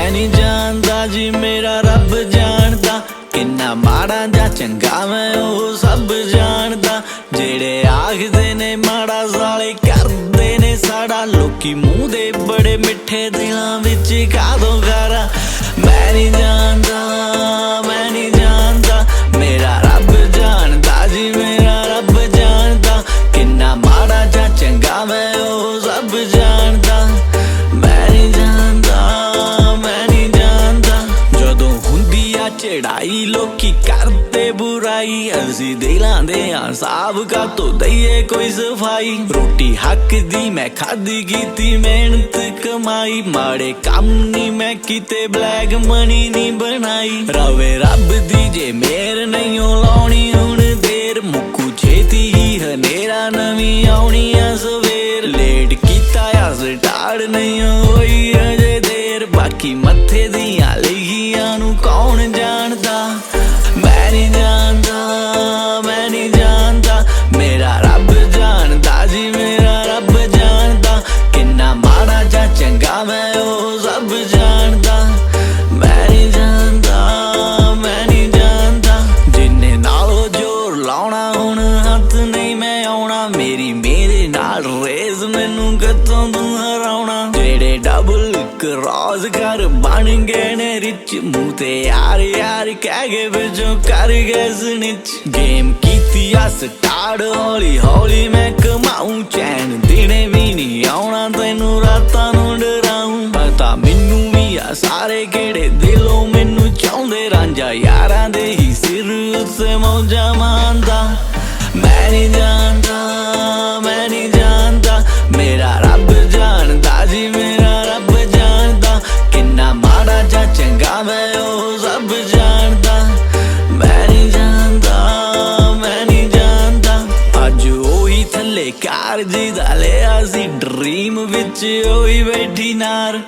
मैं नहीं जानता जी मेरा रब जानता किन्ना माड़ा जा चंगा मैं वो सब जानता जेड़े आखदे ने माड़ा साले करदे ने साड़ा लोकी मूंह दे बड़े मिठे दिलां विच कादों खारा मैं नहीं जानता मैं नहीं जानता मेरा रब जानता जी मेरा रब जानता किन्ना माड़ा जा चंगा मैं वो सब जानता मैं नहीं जानता मैं नहीं जानता जदों हुंदी आ चढ़ाई लोकी करते बुराई असी दिलां दे साहब का तो दईए कोई सफाई रोटी हक दी मैं खादी कीती मेहनत कमाई माड़े काम नी मैं कीते ब्लैक मनी नी बनाई रवे रब दी जे मेर नहीं लाउणी हुण देर मुक्कू छेती ही हनेरा नवी आउणी आ सवेर लेट कीता आ स्टार्ट नहीं होई अजे देर बाकी मत्थे दियां लिखियां नू कौन जानदा मैं नहीं जानता मैं नहीं जानता मेरा रब जानता जी मेरा रब जानता किन्ना माड़ा जा चंगा मैं वो सब जानता मैं नहीं जानता मैं नहीं जानता जिन्ने नालों जोर लाउणा हुण हथ नहीं मैं आउणा मेरी मेरे नाल रेस मैनू कतों तू हराउणा जेड़े डबल क्रॉस कर बन गए ने रिच मुंह ते यार यार कह गए बिचों कर गए स्निच गेम कीती आ स्टार्ट हौली हौली मैं कमाऊं चैन दिने भी नहीं आउणा तैनू रातां नू डराऊं पता मैनू भी आ सारे केड़े दिलों मैनू चाहुंदे रांझा यारां दे ही सिर उत्ते मौजा मांदा मैं नहीं जानता मैं नहीं जानता मेरा रब जानता जी मेरा रब जानता किन्ना माड़ा जा चंगा मैं वो सब जानता मैं नहीं जानता मैं नहीं जानता अज ओही थल्ले कार जी दा लिया सी ड्रीम विच ओही बैठी नार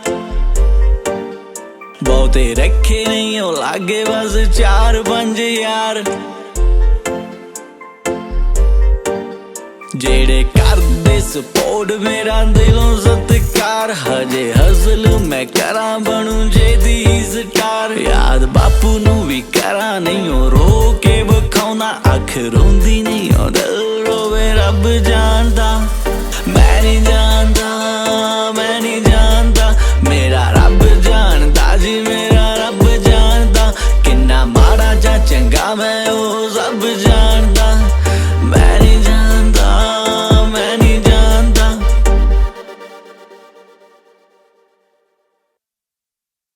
बहुते रखे नहीं ओ लागे बस 4-5 यार जेड़े करदे सपोर्ट मेरा दिलों सत्कार हजे हसल मैं करा बनू जेदी स्टार याद बापू नू भी करा नहीं हो रो के बखाउंदा अख रोंदी नहीं हो दिल रोवे रब जानता मैं नहीं जानता मैं नहीं जानता मेरा रब जानता जी मेरा रब जानता किन्ना माड़ा जा चंगा मैं वो